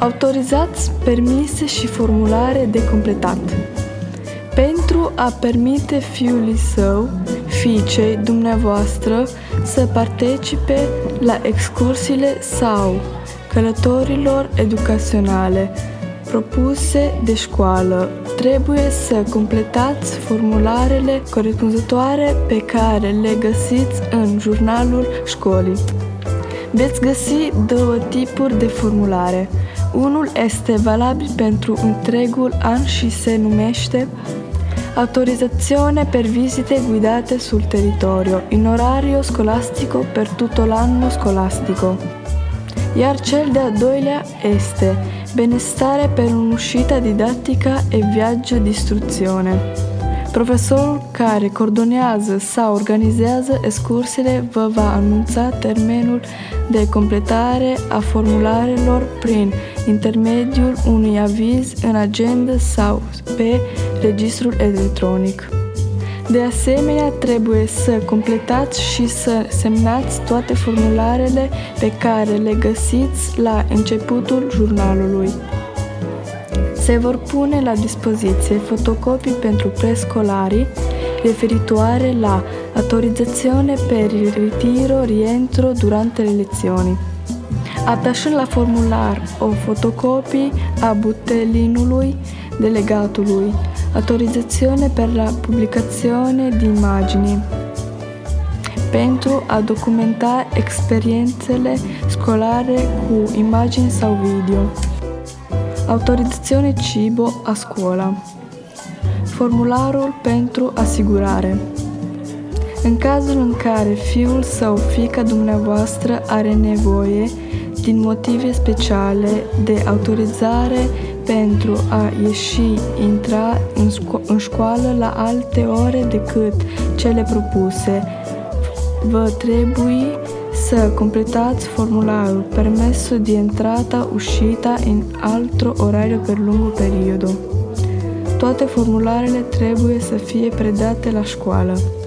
Autorizați permise și formulare de completat. Pentru a permite fiului său, fiicei dumneavoastră să participe la excursiile sau călătorilor educaționale propuse de școală, trebuie să completați formularele corespunzătoare pe care le găsiți în jurnalul școlii. Veți găsi două tipuri de formulare. Unul este valabil pentru întregul an și se numește Autorizzazione per visite guidate sul territorio in orario scolastico per tutto l'anno scolastico. Iar cel de-al doilea este Benestare per un'uscita didattica e viaggio di istruzione. Profesorul care coordonează sau organizează excursiile vă va anunța termenul de completare a formularelor prin intermediul unui aviz în agenda sau pe registrul electronic. De asemenea, trebuie să completați și să semnați toate formularele pe care le găsiți la începutul jurnalului. Se vor pune la dispoziție fotocopii pentru prescolarii referitoare la autorizzazione per il ritiro rientro durante le lezioni. Atașând la formular o fotocopie a butelinului delegatului, autorizzazione per la pubblicazione di immagini, pentru a documenta experiențele scolare cu imagini sau video. Autorizzazione cibo a scuola. Formularul pentru asigurare. În cazul în care fiul sau fiica dumneavoastră are nevoie, din motive speciale, de autorizare pentru a intra în școală la alte ore decât cele propuse, vă trebuie să completați formularul permesso di entrata uscita in altro orario per lungo periodo. Toate formularele trebuie să fie predate la școală.